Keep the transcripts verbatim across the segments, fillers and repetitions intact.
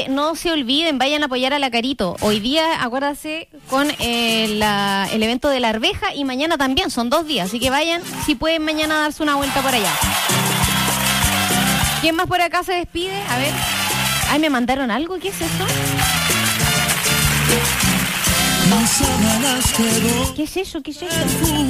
no se olviden, vayan a apoyar a la Carito. Hoy día, acuérdense, con eh, la, el evento de la arveja y mañana también, son dos días. Así que vayan, si pueden, mañana darse una vuelta por allá. ¿Quién más por acá se despide? A ver. Ay, me mandaron algo, ¿qué es eso? ¿Qué es eso? ¿Qué es eso?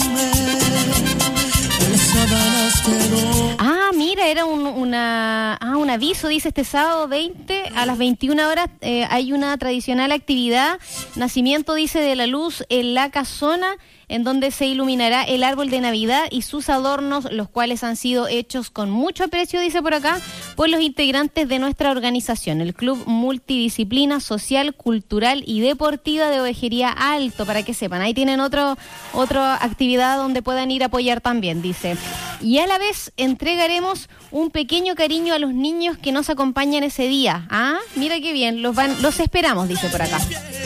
Ah, mira, era un, una, ah, un aviso, dice este sábado veinte a las veintiuna horas eh, hay una tradicional actividad, nacimiento, dice, de la luz en la casona, en donde se iluminará el árbol de Navidad y sus adornos, los cuales han sido hechos con mucho aprecio, dice por acá, por los integrantes de nuestra organización, el Club Multidisciplina Social, Cultural y Deportiva de Ovejería Alto, para que sepan. Ahí tienen otro, otra actividad donde puedan ir a apoyar también, dice. Y a la vez entregaremos un pequeño cariño a los niños que nos acompañan ese día. Ah, mira qué bien, los, van, los esperamos, dice por acá.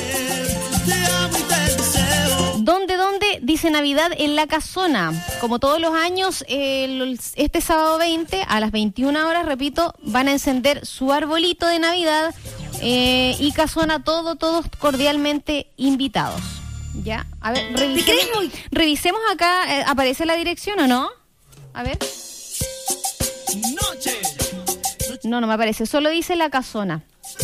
¿Dónde, dónde? Dice Navidad en la Casona. Como todos los años, eh, este sábado veinte a las veintiuna horas, repito, van a encender su arbolito de Navidad eh, y Casona, todo, todos cordialmente invitados. ¿Ya? A ver, revisemos, revisemos acá, eh, ¿aparece la dirección o no? A ver. No, no me aparece, solo dice la Casona.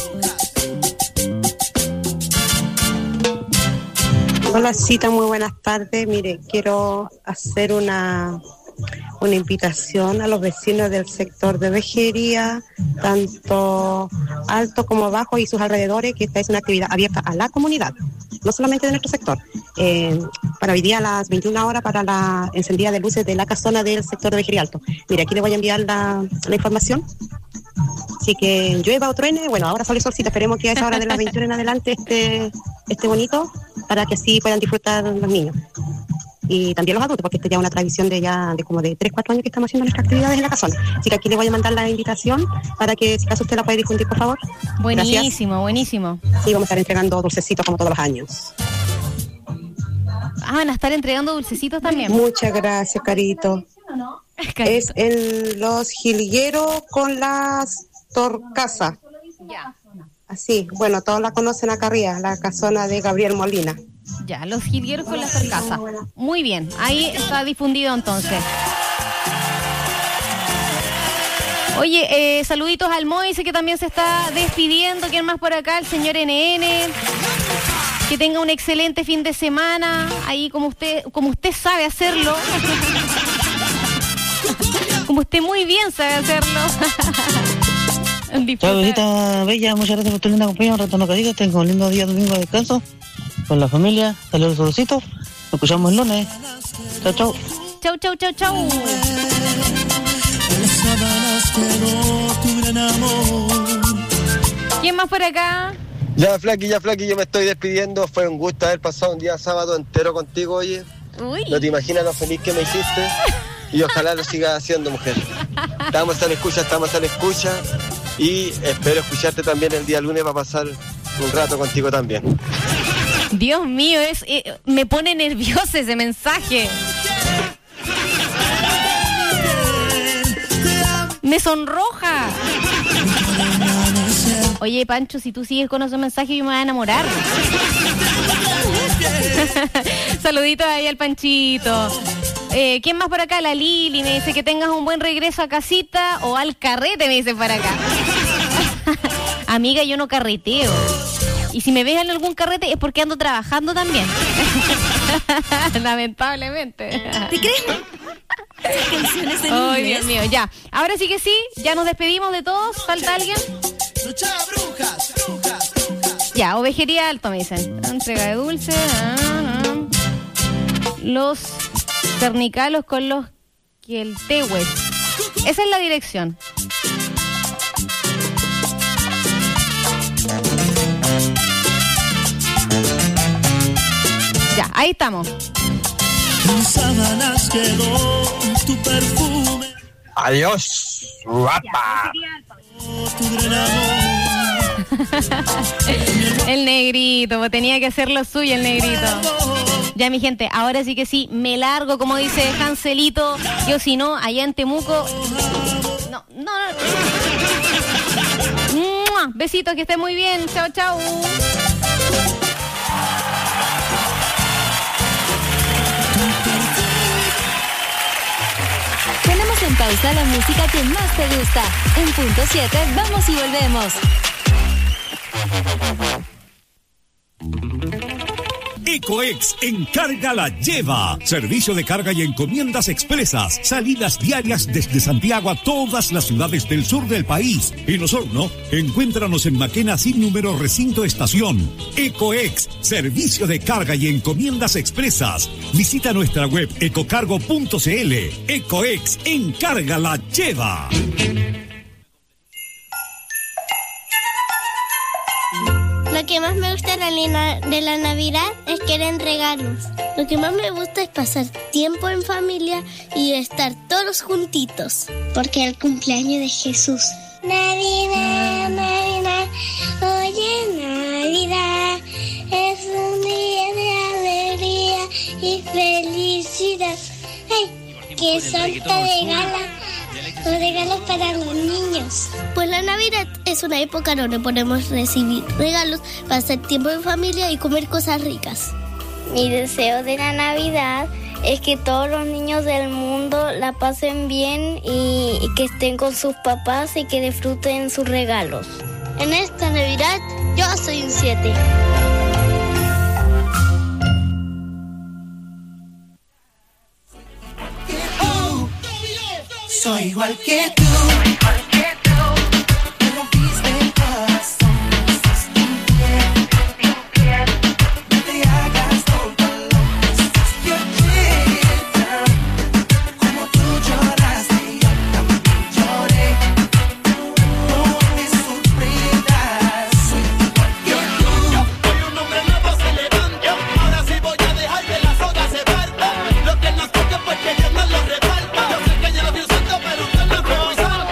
Hola, Cita, muy buenas tardes. Mire, quiero hacer una, una invitación a los vecinos del sector de Ovejería, tanto alto como bajo y sus alrededores, que esta es una actividad abierta a la comunidad, no solamente de nuestro sector. Eh, para hoy día a las veintiuna horas, para la encendida de luces de la casona del sector de Ovejería Alto. Mire, aquí le voy a enviar la, la información. Así que llueva o truene, bueno, ahora sale solcito, esperemos que a esa hora de las veintiuna en adelante esté, esté bonito, para que así puedan disfrutar los niños. Y también los adultos, porque esta ya es una tradición de ya de como de tres, cuatro años que estamos haciendo nuestras actividades en la casona. Así que aquí le voy a mandar la invitación para que, si acaso usted la puede difundir, por favor. Buenísimo, Gracias. buenísimo. Sí, vamos a estar entregando dulcecitos como todos los años. Ah, van a estar entregando dulcecitos también. Muchas gracias, Carito. ¿No? Es en los jilgueros con las torcasas. Ya. Así, bueno, todos la conocen acá arriba, la casona de Gabriel Molina. Ya, los jilgueros con la torcasa. Muy bien, ahí está difundido entonces. Oye, eh, saluditos al Moise, que también se está despidiendo. ¿Quién más por acá? El señor N N. Que tenga un excelente fin de semana. Ahí como usted, como usted sabe hacerlo. Como usted muy bien sabe hacerlo. Chao, visita bella, muchas gracias por tu linda compañía. Un rato no carita, tengo un lindo día domingo de descanso con la familia. Saludos, solcitos. Nos escuchamos el lunes. Chao, chao. Chau, chau, chau, chau. ¿Quién más por acá? Ya, Flaqui, ya, Flaqui, yo me estoy despidiendo. Fue un gusto haber pasado un día sábado entero contigo, oye. Uy. No te imaginas lo feliz que me hiciste. Y ojalá lo sigas haciendo, mujer. Estamos a la escucha, estamos a la escucha. Y espero escucharte también el día lunes para pasar un rato contigo también. Dios mío, es eh, me pone nervioso ese mensaje. Me sonroja. Oye, Pancho, si tú sigues con esos mensajes yo me voy a enamorar. Saluditos ahí al Panchito. Eh, ¿Quién más por acá? La Lili me dice que tengas un buen regreso a casita o al carrete, me dice por acá. Amiga, yo no carreteo. Y si me ves en algún carrete es porque ando trabajando también. Lamentablemente. ¿Te crees? Canciones de Ay, Dios mío, ya. Ahora sí que sí, ya nos despedimos de todos. ¿Falta alguien? Brujas, brujas, brujas. Ya, Ovejería Alto, me dicen. Entrega de dulce. Ah, ah. Los cernicalos con los quieltehues. Esa es la dirección. Ya, ahí estamos. Tus sábanas quedó tu perfume. Adiós, guapa. El negrito, pues tenía que hacer lo suyo el negrito. Ya, mi gente, ahora sí que sí, me largo, como dice Hanselito. Yo si no, allá en Temuco. No, no, no. ¡Mua! Besitos, que estén muy bien. Chao, chao. Ponemos en pausa la música que más te gusta. En punto siete, vamos y volvemos. Ecoex Encarga la Lleva. Servicio de carga y encomiendas expresas. Salidas diarias desde Santiago a todas las ciudades del sur del país. En Osorno, encuéntranos en Maquena sin número recinto estación. Ecoex, servicio de carga y encomiendas expresas. Visita nuestra web ecocargo punto cl. Ecoex Encarga la Lleva. Lo que más me gusta de la, de la Navidad es que eran regalos. Lo que más me gusta es pasar tiempo en familia y estar todos juntitos. Porque es el cumpleaños de Jesús. Navidad, Navidad, oye Navidad, es un día de alegría y felicidad. ¡Ay, qué santa regala! Los regalos para los niños. Pues la Navidad es una época donde podemos recibir regalos, pasar tiempo en familia y comer cosas ricas. Mi deseo de la Navidad es que todos los niños del mundo la pasen bien y, y que estén con sus papás y que disfruten sus regalos. En esta Navidad yo soy un siete. Soy igual que tú. Soy igual que tú. Me rompiste el corazón. Me hiciste infiel, infiel. No te hagas tonto, lo hiciste ayer. Como tú lloraste, yo también lloré. No te sorprendas. Soy igual que tú. Yo soy un hombre nuevo, se levanta. Ahora sí voy a dejar que la soga se parta. Lo que nos toca pues que Dios nos lo reparta. Yo sé que ya lo dio santo, pero usted no fue muy santo.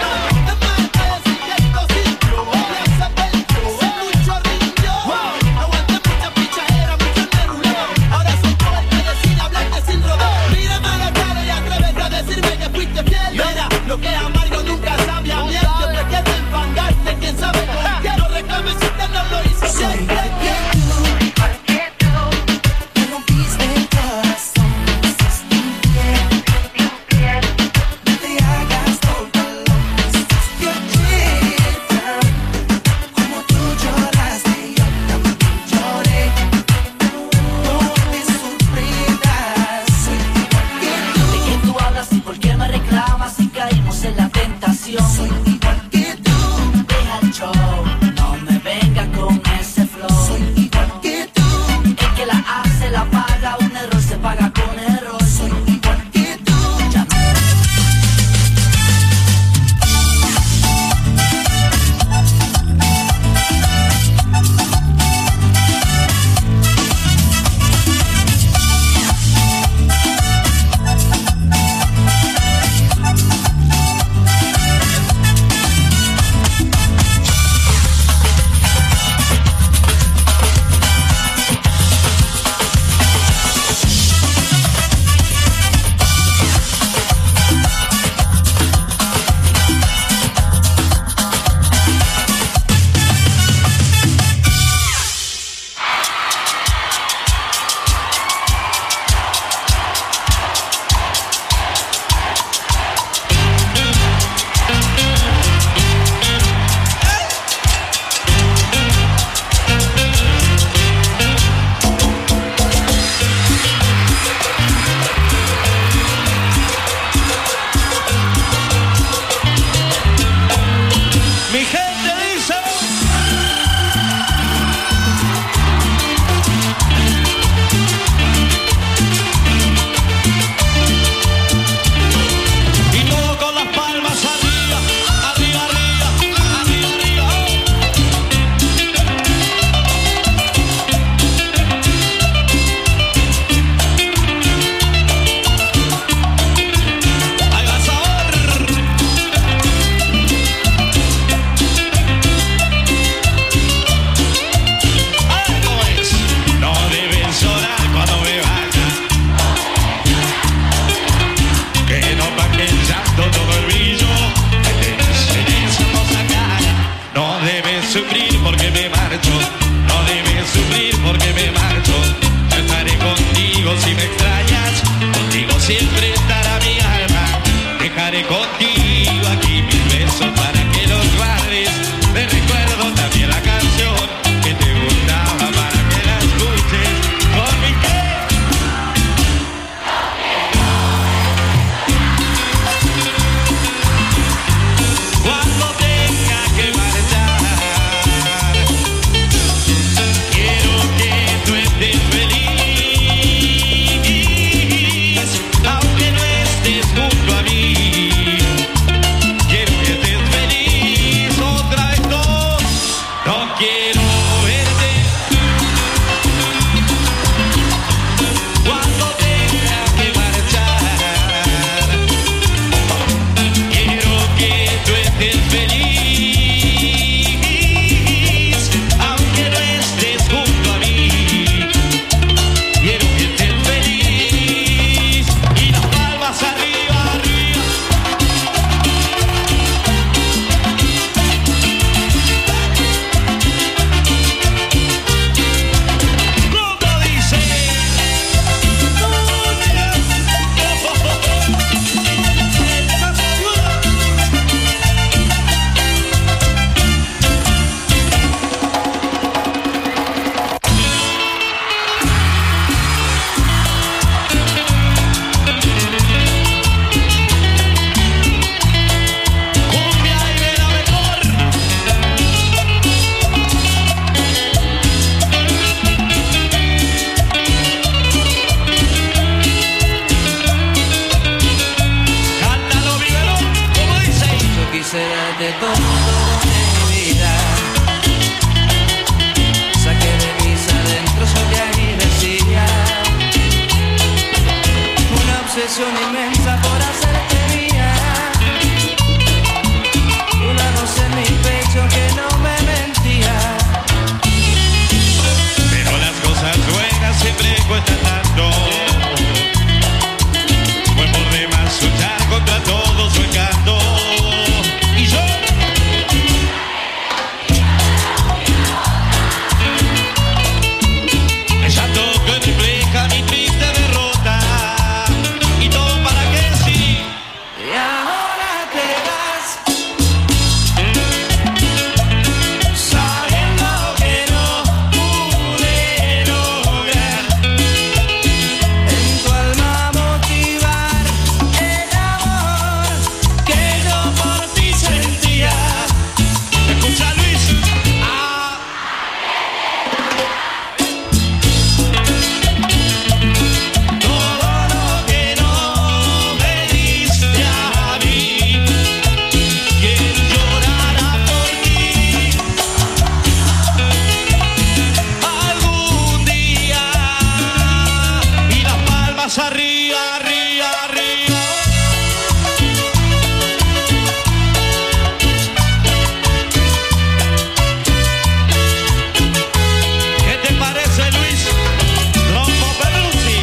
quiero verte cuando tenga que marchar. Quiero que tú estés feliz, aunque no estés junto a mí. Quiero que estés feliz y las palmas arriba, arriba. ¿Cómo dice? Cumbia y de la mejor. Cántalo, Miguelón, ¿cómo dice? Yo quise darte todo de mi vida. Saqué de mis adentros lo que allí decía. Una obsesión inmensa por hacerte mía. Una voz en mi pecho que no me mentía. Pero las cosas buenas siempre cuestan tanto. Fue por demás luchar contra todo su encanto. Y yo el llanto que refleja mi triste derrota. Y todo para que sí. Y ahora te vas, sabiendo que no pude lograr en tu alma motivar el amor que yo por ti sentía. Escucha, Luis. Ah. Todo lo que no me diste a mí, Quiero llorar por ti algún día. Y las palmas arriba, arriba, arriba. ¿Qué te parece, Luis? Rompo Peruzzi.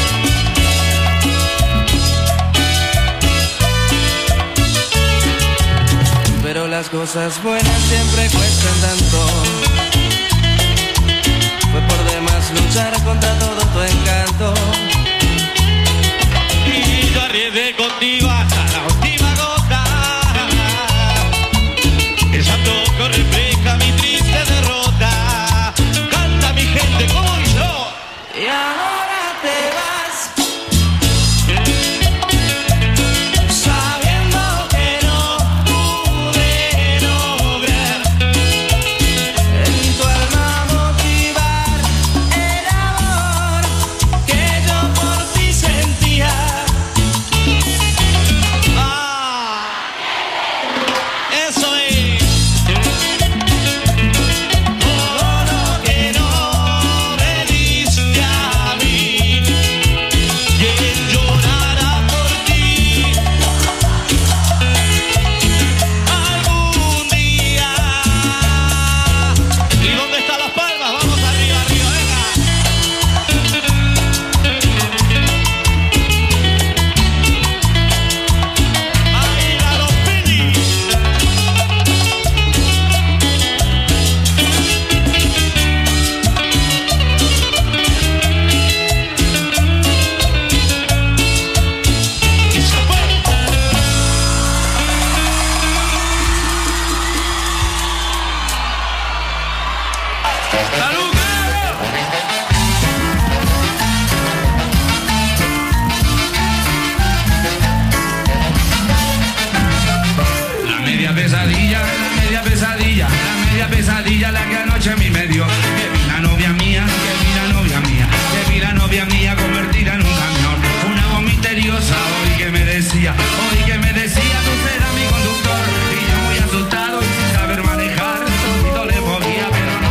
pero las cosas buenas siempre cuestan tanto. Fue por demás luchar contra todo tu encanto. Y yo arriesgué contigo hasta la última gota. El santo que refleja mi triste derrota. Canta mi gente como yo. Y ahora te vas, sabiendo que no pude lograr en tu alma motivar el amor que yo por ti sentía. Ah, eso es. Todo lo que no me diste a mí, Quien llorará por ti algún día. ¿Y dónde están las palmas? Vamos arriba, arriba, venga. Baila los Pilis. Y se fue. ¡Salud! La media pesadilla, la media pesadilla, la media pesadilla la que anoche a mí me dio. Que vi la novia mía, que vi la novia mía, que vi la novia mía convertida en un camión. Una voz misteriosa hoy que me decía, hoy que me decía, tú serás mi conductor. Y yo muy asustado y sin saber manejar, solito le podía, pero no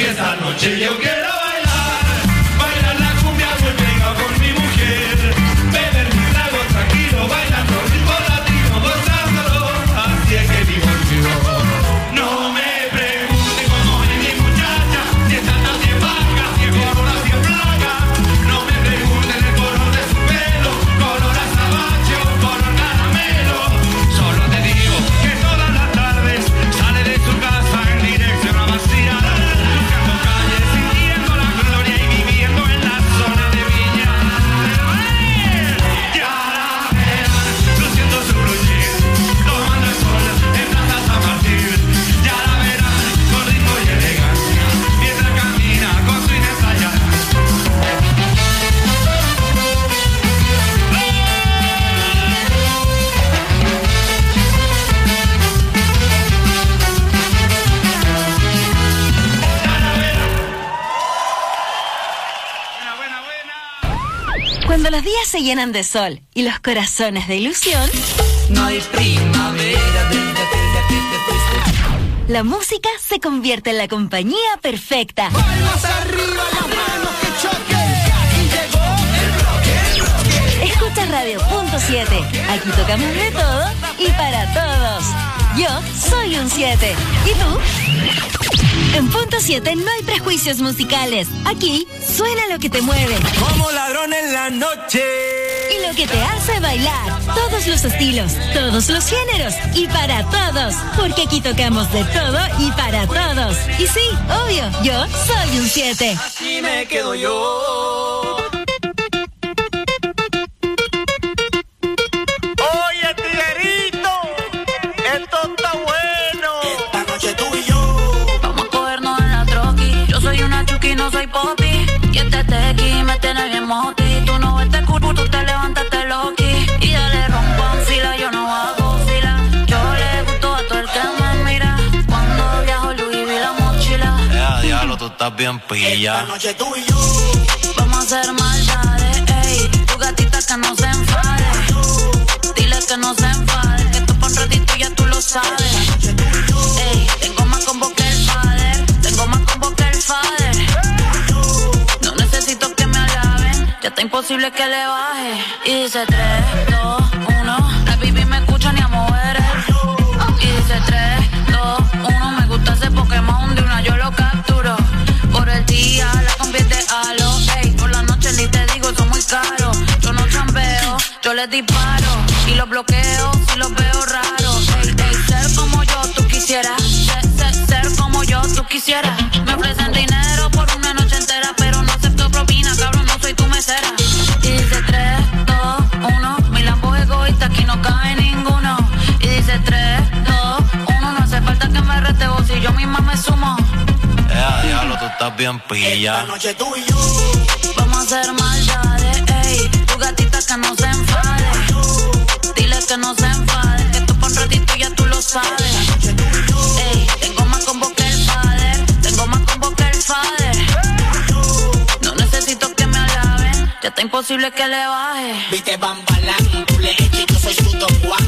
porque esta noche yo quiero bailar, bailar la cumbia muy pegado con mi mujer, beber mi trago tranquilo, bailando ritmo latino, gozándolo, así es que vivo el vivo. No me pregunte cómo es mi muchacha, si está tan bien vaca, si es gorda, si es blanca, no me pregunten el color de su pelo, color azabache o color caramelo, solo te digo que todas las tardes sale de su casa en dirección a vaciar, buscando calles, sintiendo la gloria y viviendo en la zona de Viña. Ya la verán, luciendo su blue jeans, tomando el sol en Plaza San Martín. Ya la verán, con ritmo y elegancia, mientras camina con su ensayada. Cuando los días se llenan de sol y los corazones de ilusión, No hay primavera desde aquel día que te fuiste. la música se convierte en la compañía perfecta. Palmas arriba, las manos que choquen. Y llegó el rock, el rock. Escucha Radio Punto siete. Aquí tocamos de todo y para todos. Yo soy un siete. ¿Y tú? En Punto siete no hay prejuicios musicales. Aquí suena lo que te mueve Como ladrón en la noche. y lo que te hace bailar. Todos los estilos, todos los géneros y para todos. Porque aquí tocamos de todo y para todos. Y sí, obvio, yo soy un siete. Así me quedo yo. Oye, tiguerito, esto está bueno. Esta noche tú y yo. Vamos a cogernos en la troqui. Yo soy una chuki, no soy popi. Y este tequi me tiene bien moti. Tú no ves este culo, tú te levantas, te loqui. Y dale rompan fila, yo no hago fila. Yo le gusto a todo el que me mira. Cuando viajo Louis vi la mochila. Ya, diablo, tú estás bien Esta pilla. noche tú y yo. Vamos a hacer maldades, ey. Tu gatita que no se enfade. Dile que no se enfade. Que esto pa' un ratito ya tú lo sabes. Ey, tengo más combo que el fader. Tengo más combo que el fader. No necesito que me alaben. Ya está imposible que le baje. Y dice tres, dos, uno. La baby me escucha ni a mover. Y dice tres, dos, uno. Me gusta ese Pokémon de una yo lo capturo. Por el día la convierte a lo. Ey, por la noche ni te digo, son muy caros. Yo no chambeo, yo les disparo. Y los bloqueo si los veo raros. Ey, ey, ser como yo tú quisieras. Ser, ser, ser como yo tú quisieras. Me ofrecen dinero por una noche entera, pero no acepto propina, cabrón, no soy tu mesera. Y dice tres, dos, uno. Mi Lambo es egoísta, aquí no cabe ninguno. Y dice tres, dos, uno. No hace falta que me rete vos si yo misma me sumo. Ya, diablo, tú estás bien Esta pilla. noche tú y yo. Vamos a hacer maldades, ey. Tu gatita que no se enfade. Dile que no se enfade. Que esto pa' un ratito ya tú lo sabes. Ey, tengo más combo que el fader. Tengo más combo que el fader. No necesito que me alaben. Ya está imposible que le baje. Viste Bambalán, tú le eches, yo soy su Don Juan.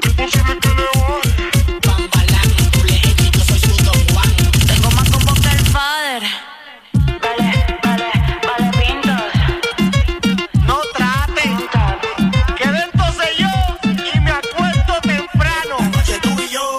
Bambalán, tú le eches, yo soy su Don Juan. Tengo más combo que el fader. Vale, vale, vale, pintos. No traten, que dentro sé yo y me acuesto temprano. Esta noche tú y yo.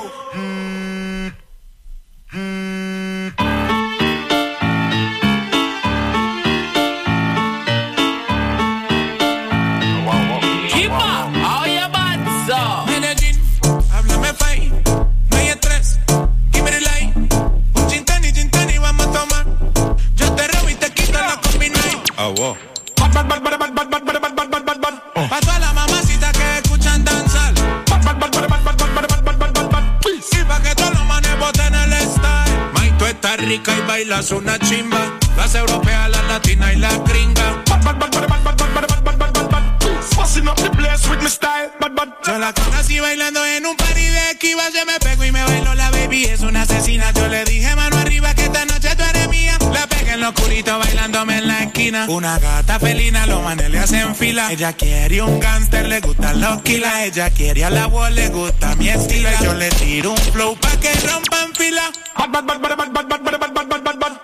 Kipa, oye, Batso. Medellín, háblame fine, no hay estrés, give me the light. Un gin tonic, gin tonic, vamos a tomar. Yo te robo y te quito la combination. Ah, wow. Bad, bad, bad, bad, bad, bad, bad, bad, bad, bad, bad, bad. Pa' todas las mamacitas que escuchan danzar. Bad, bad, bad, bad, bad, bad, bad, bad, bad, bad, bad, bad. Y pa' que todos los manes boten el style. May, tú estás rica y bailas una chimba. Las europeas, las latinas y las gringas. Bad, bad, bad, bad, bad, bad, bad, bad, bad, bad, bad, bad. Fussing up the place with my style. Bad, bad. Yo la conocí bailando en un party de Esquiva. Se me pegó y me bailó la baby. Es una asesina. Yo le dije mano arriba que esta noche tú eres mía. La pegué en lo oscurito bailándome en la esquina. Una gata felina, los manes le hacen fila. Ella quiere un gangster, le gustan los kilas. Ella quiere a la voz, le gusta mi estilo. Y yo le tiro un flow pa' que rompan fila. Bad, bad, bad, bad, bad, bad, bad, bad, bad, bad, bad, bad.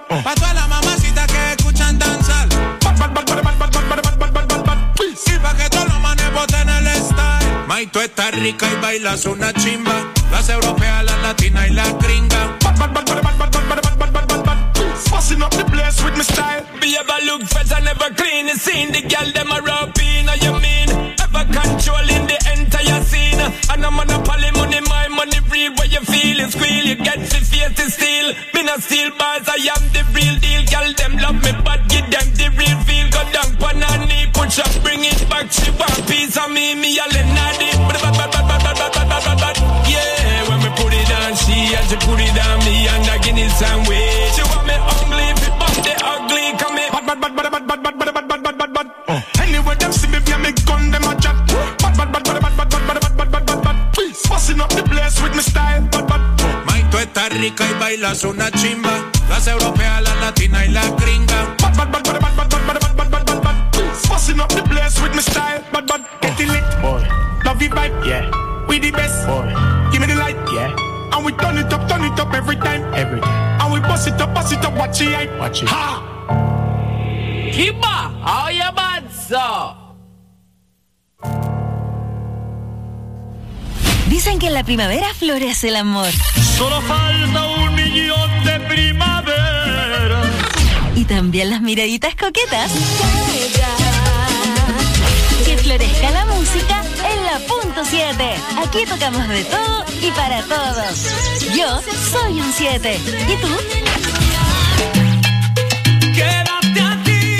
bailas una chimba. Las europeas, las latinas y las gringas. Bad, bad, bad, bad, bad, bad, bad, bad, bad, bad, bad, bad. Fussing up the place with my style. Be ever look fresh and never clean. You seen the girl them a rub in, or you mean? Ever controlling the entire scene. And I'm on a poly money, my money real. Where you feel it squeal, you get the face to steal. Me not steal bars, I am the real deal. Girl them love me, but give them the real feel. Go down pan her knee, push up, bring it back. She want piece of me, me a Lenardi. Yeah, when me put it on, she and she put it on me and I give it some way. She want me ugly, if it bump the ugly, come here. Bad, bad, bad, bad, bad, bad, bad, bad, bad, bad, bad, bad. Anyway, them see me via me gun, them a chat. Bad, bad, bad, bad, bad, bad, bad, bad, bad, bad, bad, bad. Fussing up the place with my style. Bad, bad. May, tú estás rica y bailas una chimba. Las europeas, las latinas y las gringas. Bad, bad, bad, bad, bad, bad, bad, bad, bad, bad, bad, bad. Fussing up the place with my style. Bad, bad. Get it lit, boy. Love your vibe, yeah. We the best, boy. Give me the light, yeah. And we turn it up, turn it up every time, every time. And we bust it up, bust it up, watch it, watch it. Ha! Kiba, how you bad, so? Dicen que en la primavera florece el amor. Solo falta un millón de primavera. Y también las miraditas coquetas. Que florezca la música en la punto siete. Aquí tocamos de todo y para todos. Yo soy un siete. ¿Y tú? Quédate aquí.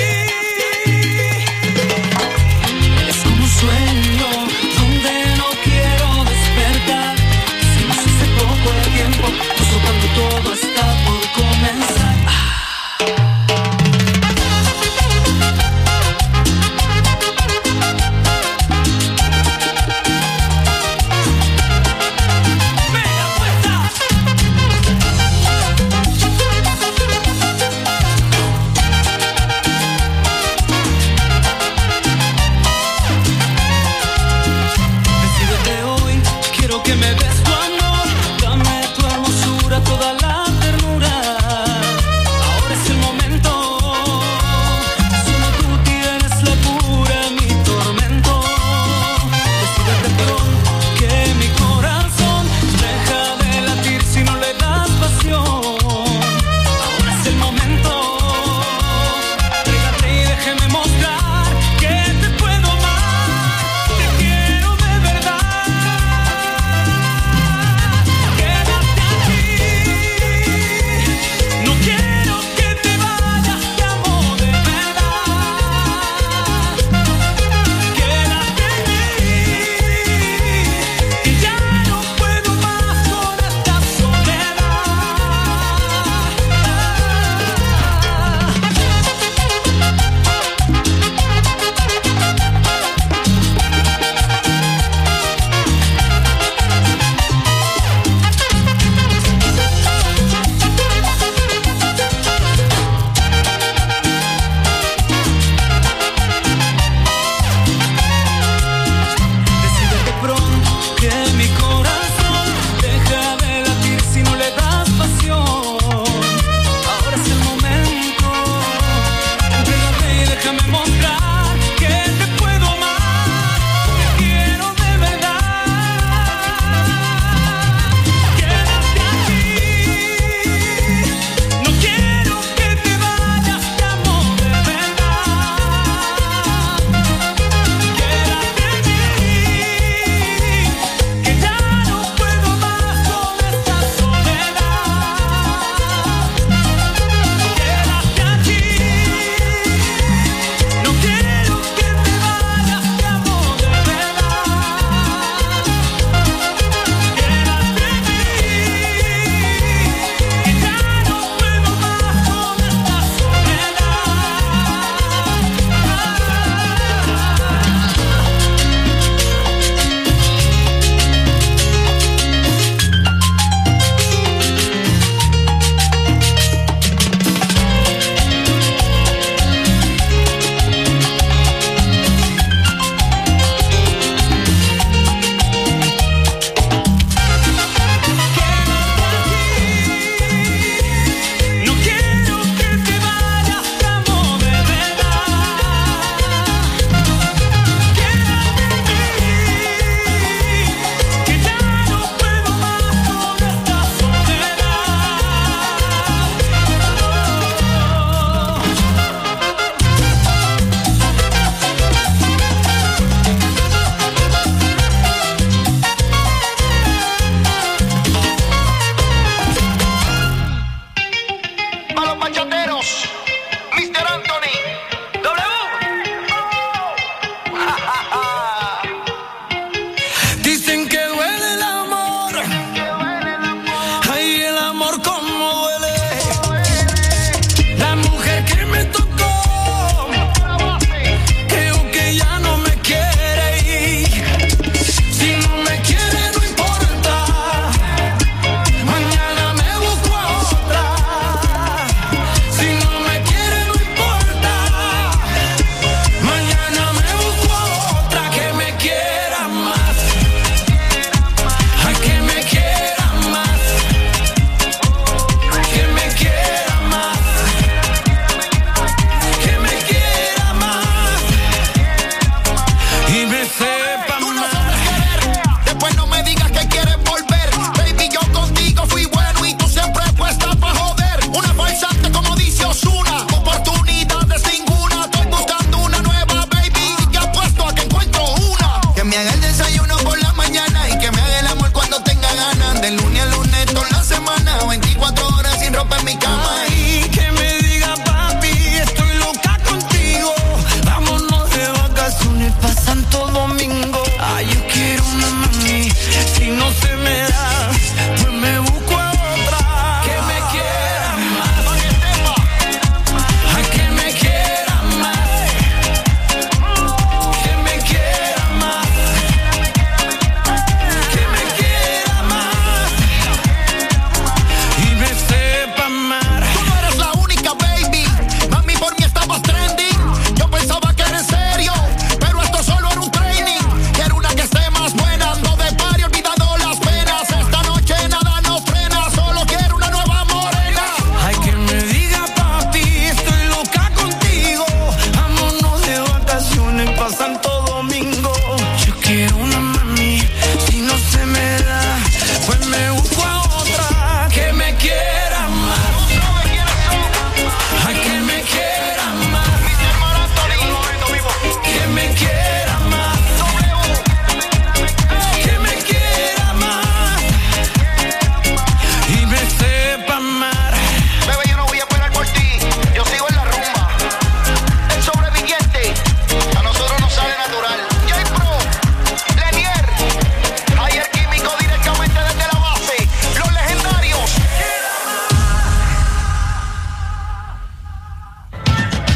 Es como un sueño donde no quiero despertar. Si no hace poco de tiempo, disfrutando todo está por comenzar.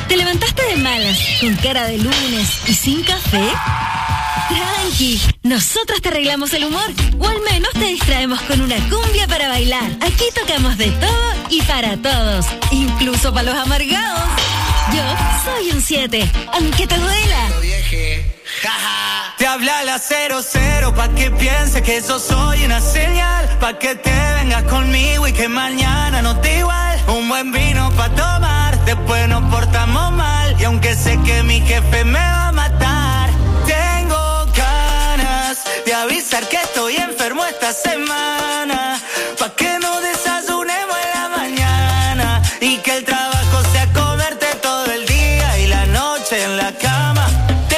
¿Te levantaste de malas, con cara de lunes y sin café? Tranqui, nosotros te arreglamos el humor, o al menos te distraemos con una cumbia para bailar. Aquí tocamos de todo y para todos, incluso para los amargados. Yo soy un siete, aunque te duela. Te habla la cero cero pa' que piense que yo soy una señal, pa' que te vengas conmigo y que mañana no te igual. Un buen vino pa' tomar, después nos portamos mal, y aunque sé que mi jefe me va a matar, tengo ganas de avisar que estoy enfermo esta semana, pa' que no desayunemos en la mañana y que el trabajo sea comerte todo el día y la noche en la cama.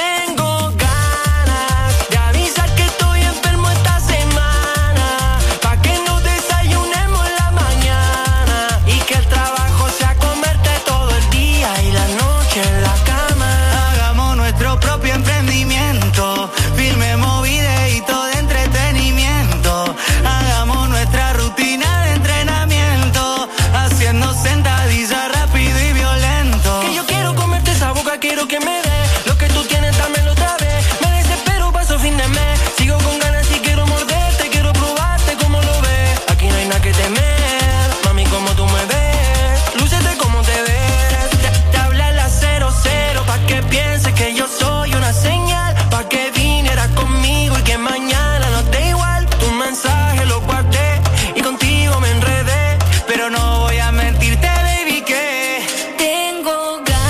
Quiero que me dé lo que tú tienes, dámelo otra vez. Me desespero, paso fin de mes. Sigo con ganas y quiero morderte, quiero probarte como lo ves. Aquí no hay nada que temer, mami, como tú me ves. Lúcete como te ves. Te, te habla la cero cero pa' que piense que yo soy una señal, pa' que vinieras conmigo y que mañana no te igual. Tu mensaje lo guardé y contigo me enredé, pero no voy a mentirte, baby, que tengo ganas.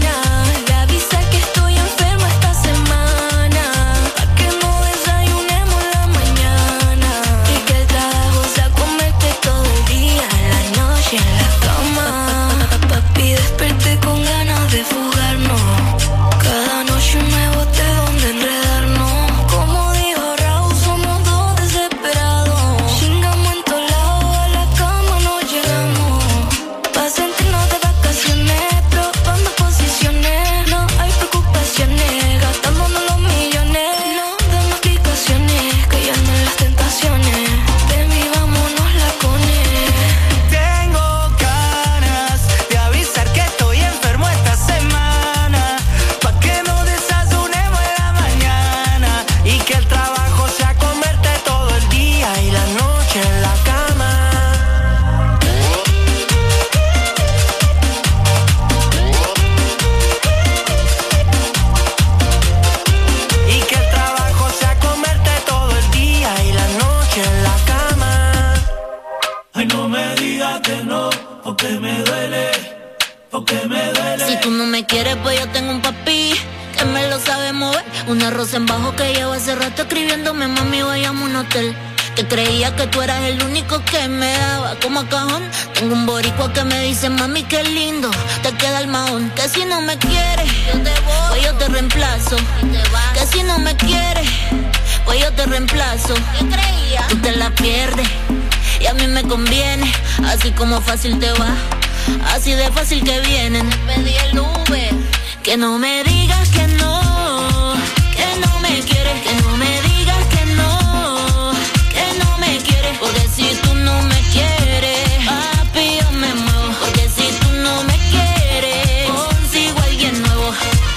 En bajo que llevo hace rato escribiéndome, mami, vayamos a un hotel. Que creía que tú eras el único que me daba como cajón. Tengo un boricua que me dice, mami, qué lindo te queda el mahón. Que si no me quieres, yo te voy, pues yo te reemplazo. Que si no me quieres, pues yo te reemplazo. ¿Qué creía? Tú te la pierdes y a mí me conviene. Así como fácil te va, así de fácil que vienen. Pedí el Uber. Que no me digas que no, que no me quieres, que no me digas que no, que no me quieres, porque si tú no me quieres, papi, yo me muevo, porque si tú no me quieres, consigo a alguien nuevo.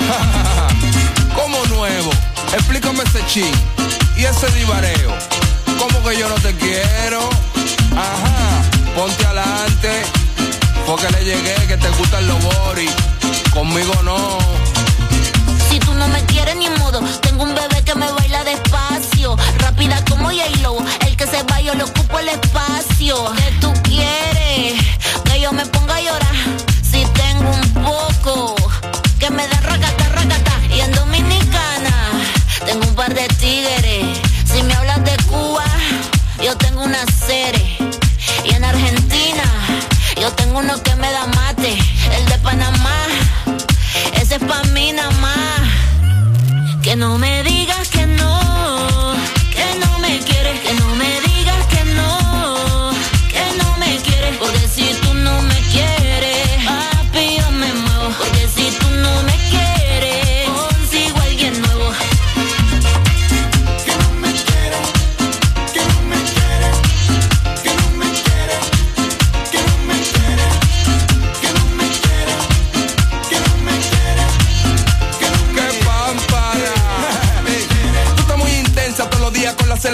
¿Cómo nuevo? Explícame ese chin y ese divareo. ¿Cómo que yo no te quiero? Ajá, ponte adelante, porque le llegué que te gustan los boris, conmigo no. Si tú no me quieres ni modo, tengo un bebé que me baila despacio, rápida como J-Lo, el que se va yo le ocupo el espacio. ¿Qué tú quieres? Que yo me ponga a llorar, si tengo un poco, que me da racata, racata. Y en Dominicana, tengo un par de tigres, si me hablas de Cuba, yo tengo una serie. Y en Argentina, yo tengo uno que me da mate, el de Panamá, ese es pa' mí nada más. Que no me digas que no, que no me quieres, que no me digas que no, que no me quieres, porque si tú no me quieres, papi, yo me muevo, porque si tú no me quieres, consigo a alguien nuevo. Que no me quieres, que no me quieres, que no me quieres, que no me quieres, que no me quieres, que no me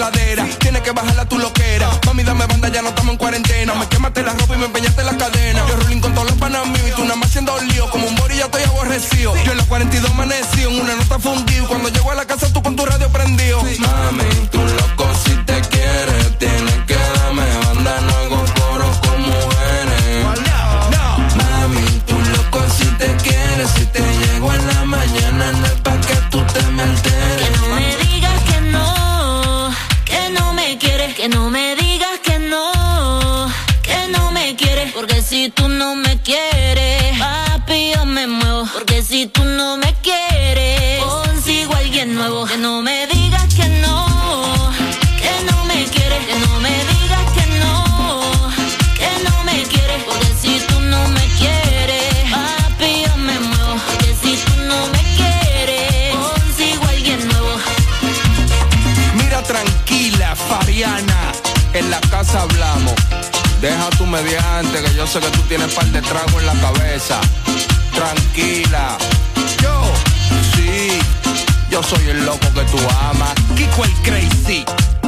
sudadera. Tienes que bajarla tu loquera. Mami, dame banda, ya no estamos en cuarentena. Me quemaste la ropa y me empeñaste la cadena. Yo rolling con todos los panas míos y tú nada más haciendo lío. Como un bori ya estoy aborrecido. Yo en los cuarenta y dos amanecido, en una nota fundido. Cuando llego a la casa tú con tu radio prendido. Mami, tú loco si te quieres. Tienes que darme banda, no hago coro con mujeres. Mami, tú loco si te quieres. Si te llego en la mañana no es pa' que tú te me alteres. Que no me digas que no, que no me quieres. Que no me digas que no, que no me quieres. Porque si tú no me quieres, papi, yo me muevo. Porque si tú no me quieres, consigo a alguien nuevo. Que no me digas que no, que no me quieres. Que no me digas que no, que no me quieres. Porque si tú no me quieres, papi, yo me muevo. Porque si tú no me quieres, consigo a alguien nuevo. Mira, tranquila, Fabiana, en la casa hablamos. Deja tu mediante, que yo sé que tú tienes par de trago en la cabeza. Tranquila. Yo, sí, yo soy el loco que tú amas. Kiko el Crazy.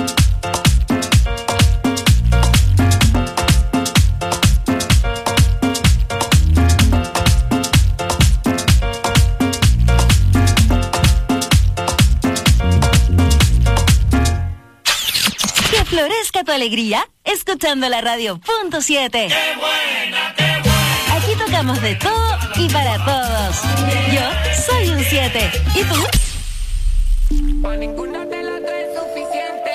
Que florezca tu alegría escuchando la radio punto siete. ¡Qué buena, qué buena! Aquí tocamos de todo y para todos. Yo soy un siete. ¿Y tú? Pa' ninguna de las tres es suficiente.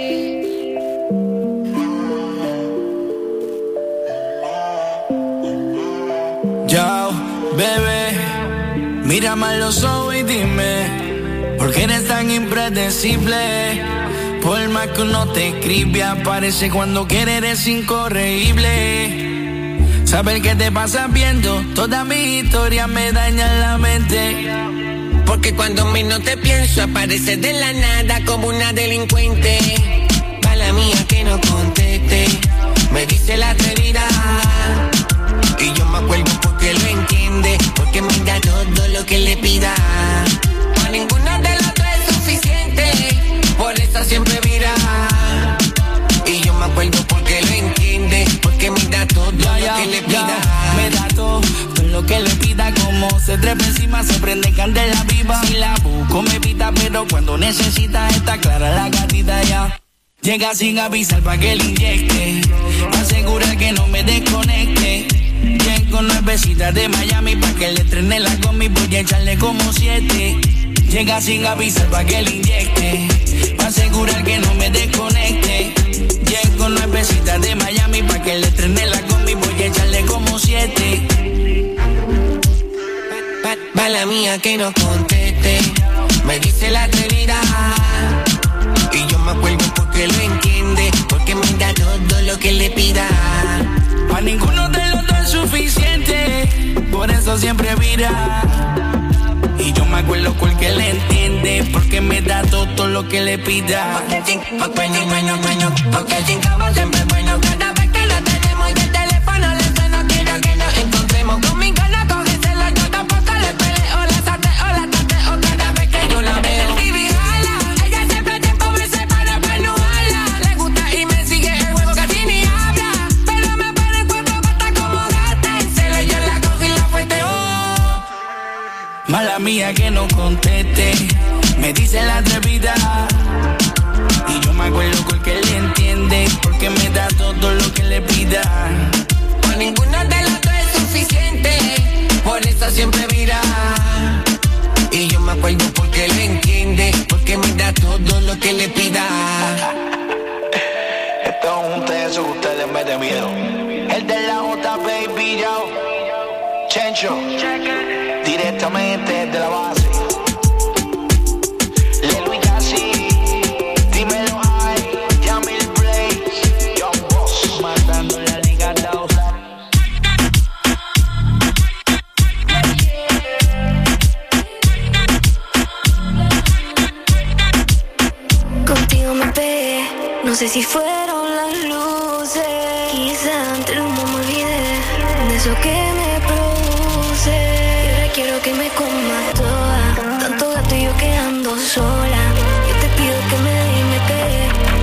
Yo, bebé, mírame a los ojos y dime, ¿por qué eres tan impredecible? Por más que uno te escribe, aparece cuando quiere, eres incorregible. Saber que te pasas viendo toda mi historia me daña la mente. Porque cuando menos te pienso aparece de la nada como una delincuente. Mala mía que no conteste, me dice la atrevida. Y yo me acuerdo porque lo entiende, porque me da todo lo que le pida. Pa' ninguna de las tres es suficiente, por eso siempre vira. Y yo me acuerdo porque lo entiende, porque me da todo Ya, lo ya, que le ya, pida. me da todo, todo lo que le pida. Como se trepa encima, se prende candela viva. Si la busco me pita, pero cuando necesita está clara la gatita ya. Llega sin avisar pa' que le inyecte, asegura que no me desconecte. Llego nuevecita de Miami pa' que le estrene la combi, voy a echarle como siete. Llega sin avisar pa' que le inyecte, pa' asegurar que no me desconecte. Llego nuevecita de Miami pa' que le estrene la combi, voy a echarle como siete. Mala mía que no conteste, me dice la atrevida. Y yo me acuerdo porque lo entiende, porque me da todo lo que le pida. Pa' ninguno de los dos es suficiente, por eso siempre vira. Y yo me acuerdo porque le entiende, porque me da todo lo que le pida. Porque sin, porque ni bueno, bueno, porque sin cama siempre es bueno. Cada vez que lo tenemos y el teléfono le suena, quiero que nos encontremos. Con mi gana cógesela, yo tampoco le peleo, la sateo, la tateo cada vez que yo la veo. El T V jala, ella siempre tiempo me separa para no hablar. Le gusta y me sigue el juego, casi ni habla. Pero me pone en cuatro patas como gata. En celo yo la cojo y la fuerte, oh. Mala mía que no conteste, me dice la atrevida. Y yo me acuerdo porque le entiende, porque me da todo lo que le pida. Pa' ninguna de las tres es suficiente, por eso siempre vira. Y yo me acuerdo porque lo entiende, porque me da todo lo que le pida. Esto es un tenso que ustedes me den miedo. El de la J, baby, yo. Chencho, directamente de la base. Lelo y Casi, dímelo ay, Yamil Blaze, Young Boss, matando la liga dos. Contigo me pegué, no sé si fueron las luces. Quizá entre el humo me olvidé de eso que me produce. Y ahora quiero que me comas toda, tanto gato y yo quedando sola. Yo te pido que me dejes y me quedé.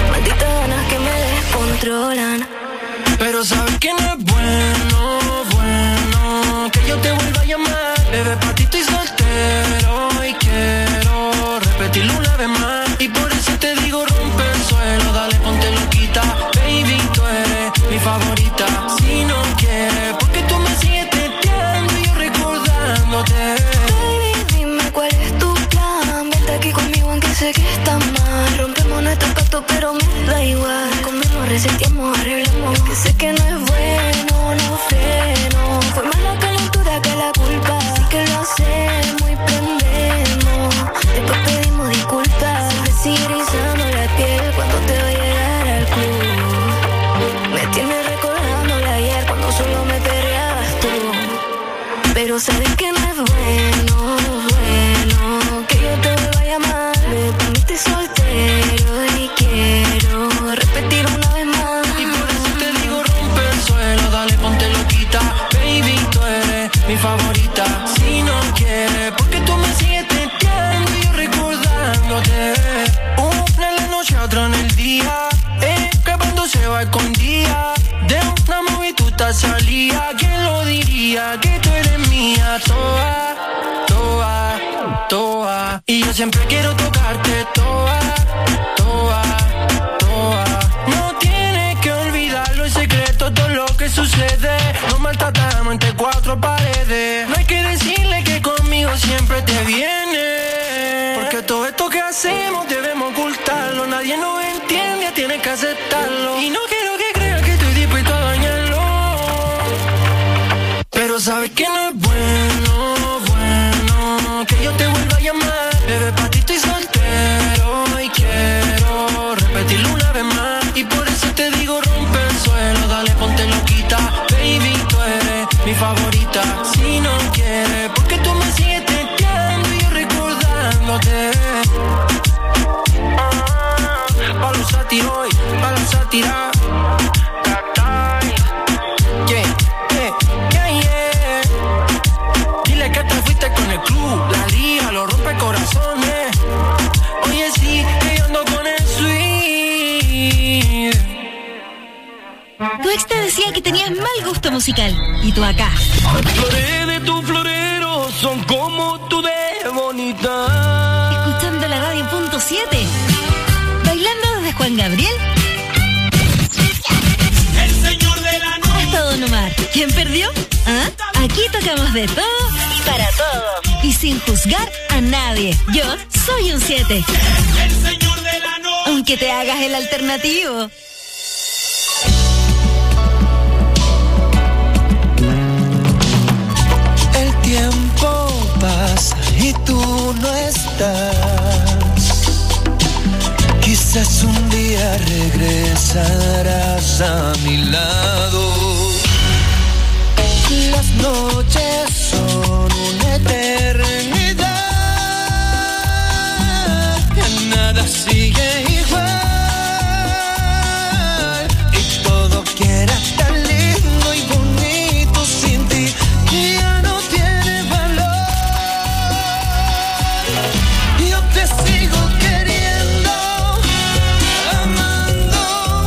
Bebé, pa' ti estoy soltero y quiero repetirlo una vez más. Y por eso te digo, rompe el suelo, dale, ponte loquita. Baby, tú eres mi favorita. Si no quieres, porque tú me sigues teteando y yo recordándote. Baby, dime cuál es tu plan. Vente aquí conmigo aunque sé que está mal. Rompemos nuestro pacto pero me da igual. Conmigo reseteamos, arreglamos. Que sé que no es bueno, no freno. Fue más la calentura que la culpa. Así que lo hacemos y prendemos. Después pedimos disculpas. Me sigue erizando la piel cuando te voy a llegar al club. Me tienes recordando de ayer cuando solo me perreabas tú. Pero sabes que no es bueno, bueno que yo te vuelva a llamar. Me permite soltero y quiero repetir una vez más. Y por eso te digo, rompe el suelo, dale, ponte loquita. Baby, tú eres mi favorita. Si no quieres, porque tú me sigues teteando y yo recordándote. Una en la noche, otra en el día. Eh, acabando se va escondida. De una movie tú estás salida. ¿Quién lo diría? Que tú eres mía. Toa, toa, toa. Y yo siempre quiero tocarte. Toa, toa, toa. No tienes que olvidarlo, el secreto, todo lo que sucede. Nos maltratamos entre cuatro paredes. No hay que decirle que conmigo siempre te viene. Porque todo esto que hacemos debemos ocultarlo. Nadie nos entiende, tienes que aceptarlo. Y no quiero que creas que estoy dispuesto a dañarlo. Pero sabes que no es bueno, bueno que yo te vuelva a llamar. Bebé, pa' ti estoy soltero y quiero repetirlo una vez más. Y por eso te digo, rompe el suelo, dale, ponte loquita. Baby, tú eres mi favorita. Si no quieres, porque tú me sigues teteando y yo recordándote. Ah, pa' los sátiros hoy, pa' los sátiras. Yeah, yeah, yeah, yeah. Dile que te fuiste con el club, la liga, lo rompe corazones. Oye, sí, que yo ando con el sweet. Tu ex te decía que tenías mal gusto musical. Y tú acá. Flores de tu florero son como tú de bonita. Escuchando la radio punto siete. Bailando desde Juan Gabriel El señor de la noche. hasta Don Omar. ¿Quién perdió? ¿Ah? Aquí tocamos de todo y para todo. Y sin juzgar a nadie. Yo soy un siete. El señor de la noche. Aunque te hagas el alternativo. El tiempo pasa y tú no estás. Quizás un día regresarás a mi lado. Las noches son una eternidad. Que nada sigue igual. Y todo quiera tan lindo y bonito sin ti. Que ya no tiene valor. Yo te sigo queriendo, amando,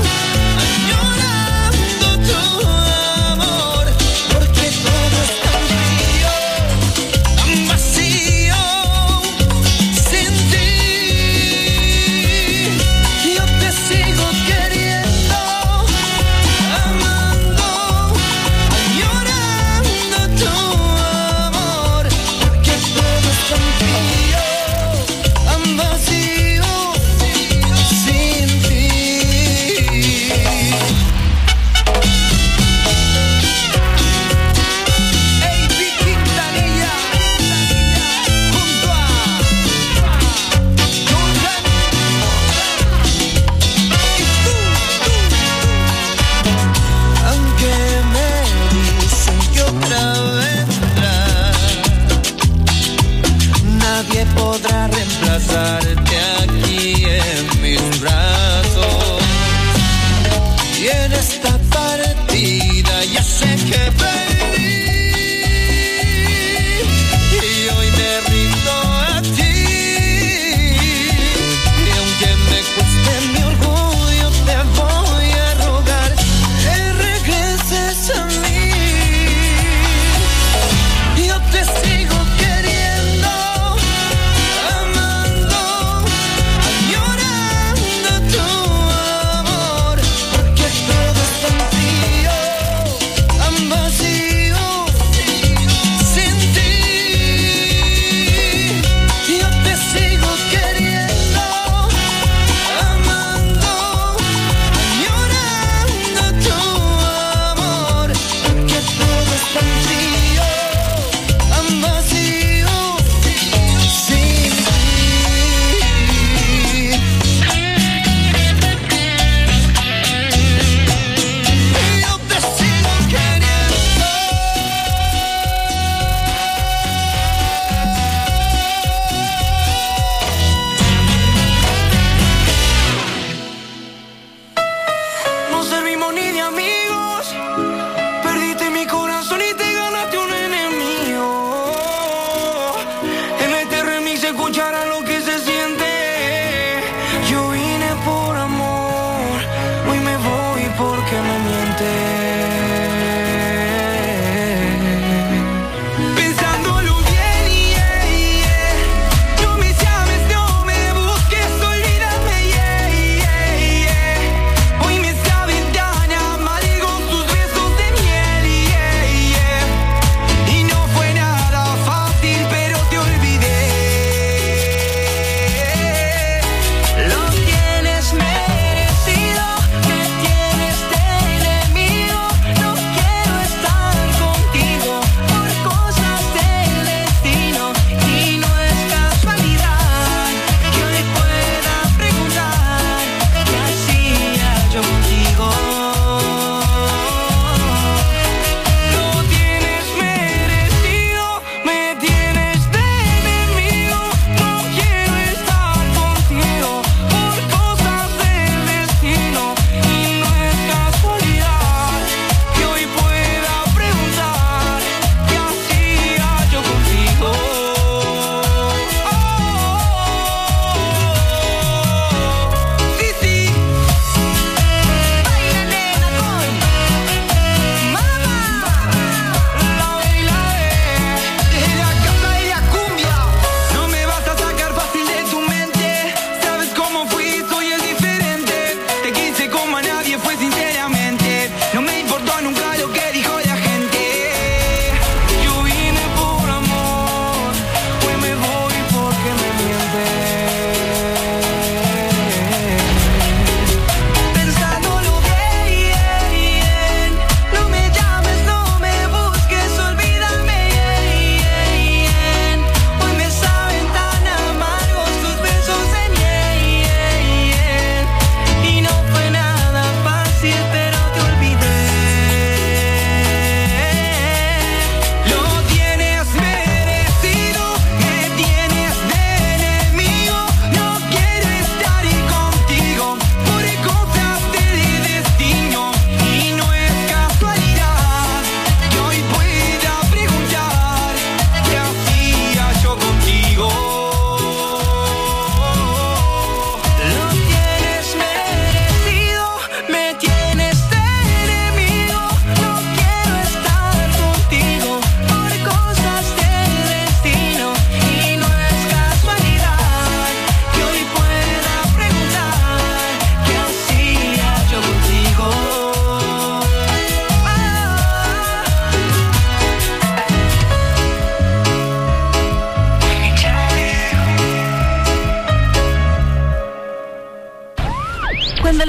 añorando tu amor. Porque todo es tan frío, tan vacío, sin ti. Yo te sigo queriendo, amando, añorando tu amor. Porque todo es tan frío, tan vacío, sin ti. Ey, Vicky Quintanilla, junto a Jordan. Y tú, tú, tú. Aunque me dicen que otra vendrá, nadie podrá reemplazarte aquí en mis brazos. Y en esta partida ya sé que perdí. Y hoy me rindo a ti. Y aunque me cueste mi orgullo, te voy a rogar que regreses a mí. Yo te sigo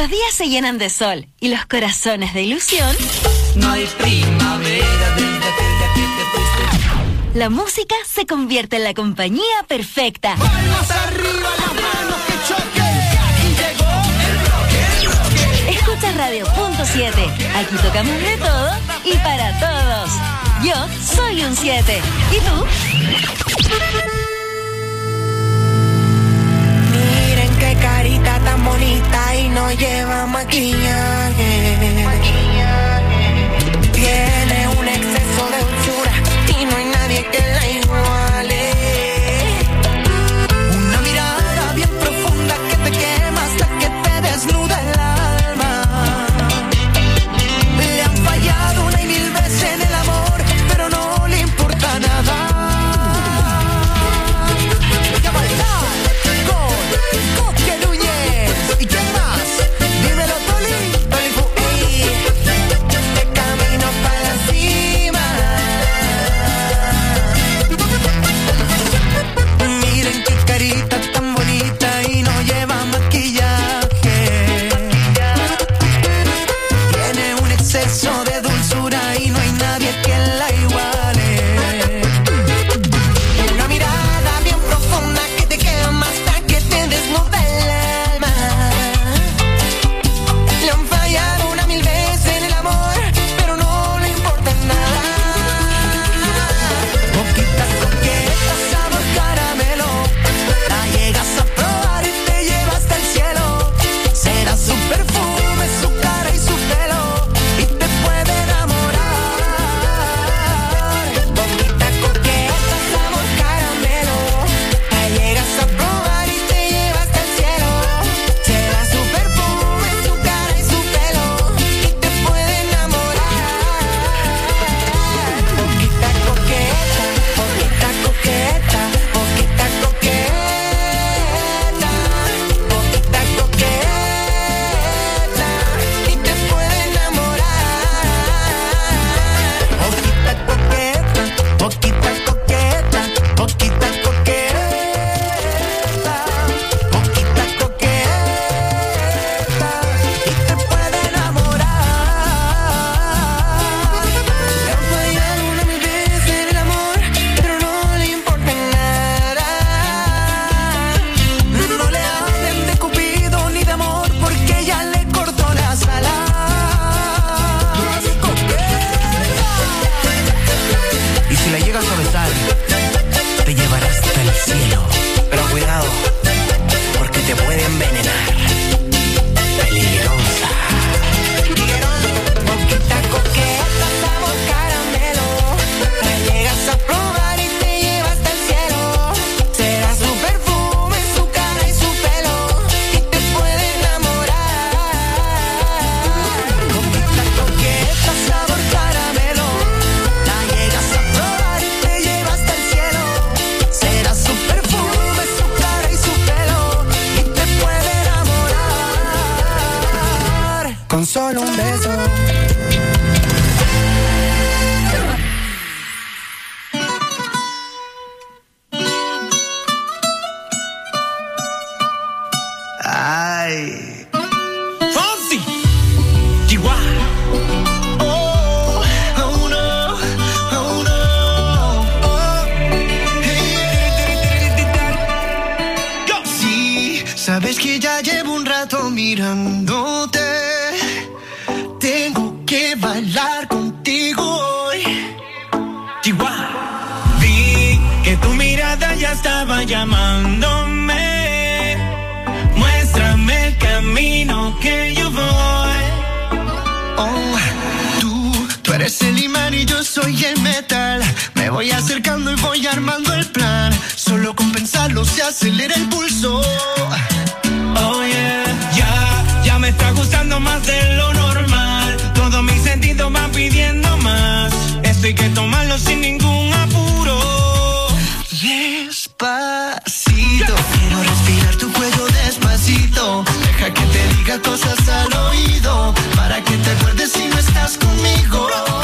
días se llenan de sol y los corazones de ilusión. No hay primavera desde aquel día que te fuiste. La música se convierte en la compañía perfecta. Palmas arriba, las manos que choque. Aquí llegó el rock, el rock. Escucha Radio Punto siete. Aquí tocamos de todo y para todos. Yo soy un siete. ¿Y tú? Miren qué carita tan bonita y no lleva maquillaje. Tiene un exceso de dulzura y no hay nadie que la iguale. Una mirada bien profunda que te quema hasta que te desnuda el alma. Le han fallado una y mil veces en el amor, pero no le importa nada. Y a bailar con Coque Núñez. ¿Y quién más? Dímelo, Toli. Toli Fu, ey. De camino para la cima. Miren qué carita tan bonita y no lleva maquillaje. Tiene un exceso de dulzura y no hay nadie que la iguale. Una mirada bien profunda que te quema hasta que te desnuda el alma. Le han fallado una mil veces en el amor, pero no le importa nada. Poquita coqueta, sabor caramelo. La llegas a probar y te lleva hasta el cielo. Será su perfume, su cara y su pelo, y te puede enamorar. Poquita coqueta, sabor caramelo. La llegas a probar y te lleva hasta el cielo. Será su perfume, su cara y su pelo, y te puede enamorar. Poquita coqueta, poquita coqueta, poquita coqueta, poquita coqueta, y te puede enamorar. Poquita coqueta, poquita coqueta, poquita coqueta, poquita coqueta, y te puede enamorar. Le han fallado una mil veces en el amor, pero no le importa nada. No le hablen de Cupido ni de amor, porque ya le cortó las alas. Y si la llegas a besar, te llevará hasta el cielo. Pero cuidado, porque te puede envenenar. Peligrosa. Poquita coqueta, sabor caramelo. La llegas a probar y te lleva hasta el cielo. Será su perfume, su cara y su pelo, y te puede enamorar. Poquita coqueta, sabor caramelo. La llegas a probar y te lleva hasta el cielo. Será su perfume, su cara y su pelo, y te puede enamorar. Con solo un beso. Ay. Fonsi. Chihuahua. Oh, oh no, oh no. Oh. Yo. Sí, sabes que ya llevo un rato mirándote. Tengo que bailar contigo hoy. Chihuahua. Vi que tu mirada ya estaba llamándome. Muéstrame el camino que yo voy. Oh, tú, tú eres el imán y yo soy el metal. Me voy acercando y voy armando el plan. Solo con pensarlo se acelera el pulso. Oh yeah, ya, ya me está gustando más de lo normal. Todos mis sentidos van pidiendo más. Esto hay que tomarlo sin ningún apuro. Despacito, quiero respirar tu cuello despacito. Deja que te diga cosas al oído, para que te acuerdes si no estás conmigo.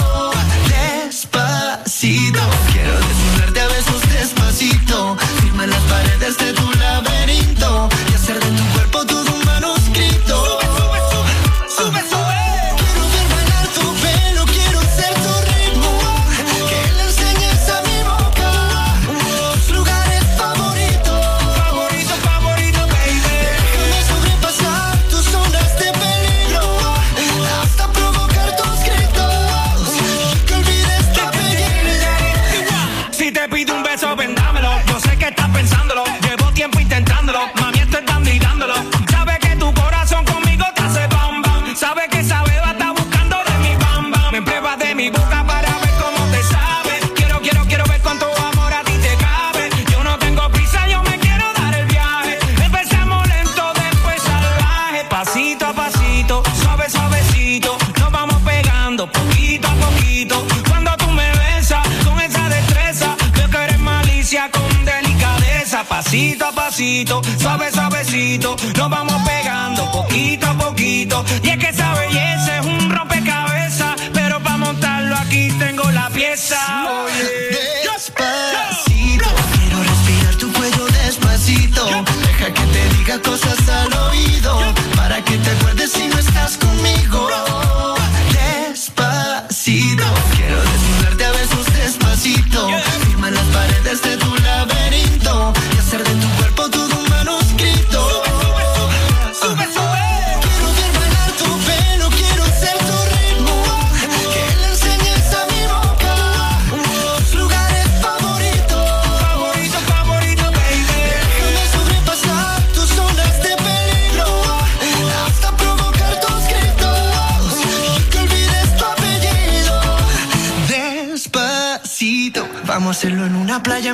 Despacito, quiero desnudarte a besos despacito. Firma las paredes de tu laberinto y hacer de tu cuerpo todo un manuscrito. Sube, sube, sube. te pide un beso, ven dámelo. Yo sé que estás pensándolo, llevo tiempo intentándolo. Mami, esto es dando y dándolo. Sabes que tu corazón conmigo te hace bam bam. Sabes que esa beba está buscando de mi bam bam. Me pruebas de mi boca para ver cómo te sabe. Quiero, quiero, quiero ver cuánto amor a ti te cabe. Yo no tengo prisa, yo me quiero dar el viaje. Empezamos lento, después salvaje. Pasito a pasito, suave, suavecito. Nos vamos pegando poquito a poquito. Cuando tú me besas con esa destreza, veo que eres malicia con delicadeza. Pasito a pasito, suave, suavecito. Nos vamos pegando poquito a poquito. Y es que esa belleza es un rompecabezas, pero para montarlo aquí tengo la pieza. Oye, Despacito, quiero respirar tu cuello despacito. Deja que te diga cosas al oído, para que te acuerdes si no estás conmigo. Despacito, quiero desnudarte a besos despacito. Firma las paredes de tu laberinto y hacer de tu cuerpo todo un manuscrito. Sube, sube, sube. Quiero ver bailar tu pelo, quiero ser tu ritmo. Que le enseñes a mi boca unos lugares favoritos. Favorito, favorito, baby. Déjame sobrepasar tus zonas de peligro, hasta provocar tus gritos y que olvides tu apellido. Despacito, vamos a hacerlo en una playa.